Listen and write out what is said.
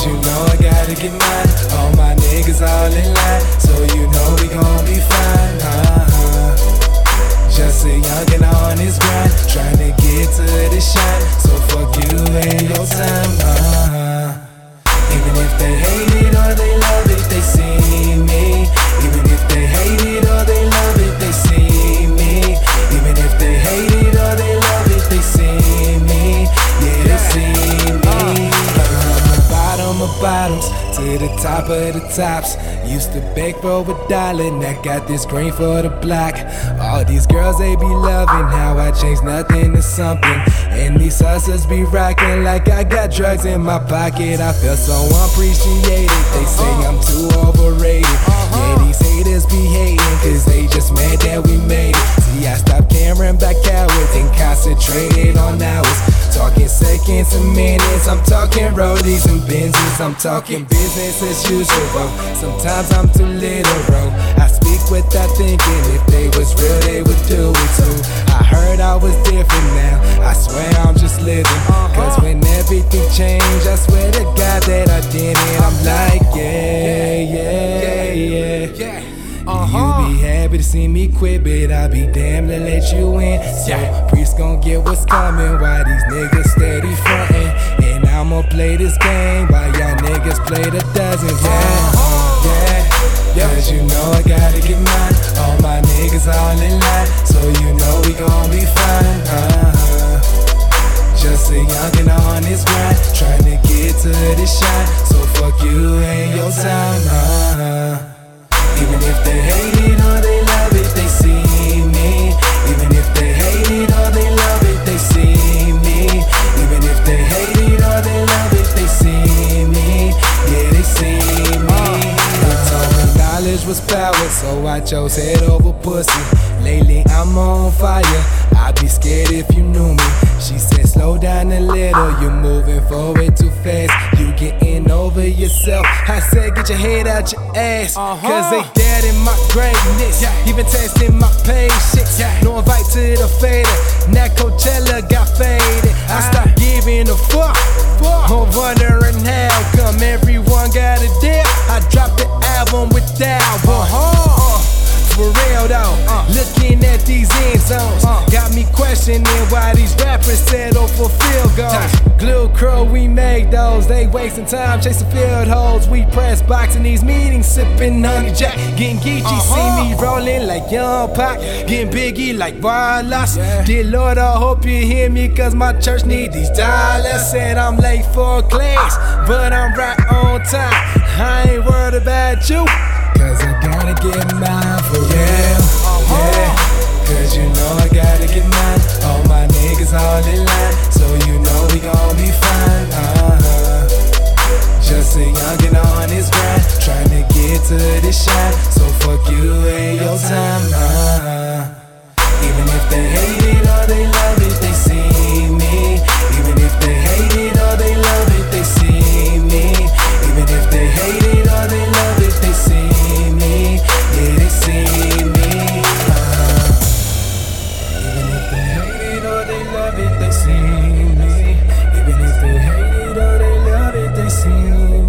Cause you know I gotta get mine. All my niggas all in line, so you know we gon' be fine. Just a youngin' on his grind, tryna get to the shine. So fuck you and your time. Even if they hate it or they love it, they see me. Even if they hate it or they love it, they see me. Even if they hate it or they love it, they see me. Yeah, they see me. From the bottom of bottoms to the top of the tops. Used to beg for $1, now got this green for the block. All these girls, they be loving how I changed nothing to something. And these hustlers be rocking like I got drugs in my pocket. I feel so appreciated. They say I'm too overrated. Yeah, these haters be hating, cause they just mad that we made it. See, I stopped caring about cowards and concentrated on hours. Talking seconds and minutes, I'm talking rollies and Benzes. I'm talking business as usual. Sometimes I'm too literal. I speak without thinking. If they was real, they would do it too. I heard I was different now. I swear I'm just living. Cause when everything changed, I swear to God that I didn't. I'm like, yeah. You be happy to see me quit, but I'll be damned to let you in. So Priest gon' get what's coming while these niggas steady frontin'. And I'ma play this game while y'all niggas play the dozens. Cause you know I gotta get mine. All my niggas all in line, so you know we gon' be fine. Just a youngin' on his grind, tryna get to the shine. So fuck you and your time. Even if they hate it or they love it, they see me. Even if they hate it or they love it, they see me. Even if they hate it or they love it, they see me. Yeah, they see me. They told me knowledge was power, so I chose head over pussy. Lately I'm on fire, I'd be scared if you knew me. She said slow down a little, you're moving forward too fast. You getting over yourself. I said get your head out your ass. Cause they doubting my greatness, even testing my patience. No invite to the fader, now Coachella got faded. I stopped giving a fuck. I'm wondering how come everyone got a deal. I dropped the album without for real though, looking at these end zones got me questioning why these rappers settle for field goals. Glue Crow, we make those. They wasting time chasing field holes. We press box in these meetings, sipping Honey Jack, getting geeky. See me rolling like Young Pac, getting Biggie like Wallace. Dear Lord, I hope you hear me, cause my church need these dollars. Said I'm late for class, but I'm right on time. I ain't worried about you, cause I gotta get mine for real. Cause you know I gotta get mine. All my niggas all in line, so you know we gon' be fine. Just a youngin' on his grind, tryna get to the shine. So fuck you and your time. Even if they hate it or they love it, they see me. Even if they hate it or they love it, they see me. Even if they hate it or they love it, they see me. Yeah, they see me. Even if they hate it or they love it, they see me. Even if they hate it or they love it, they see me.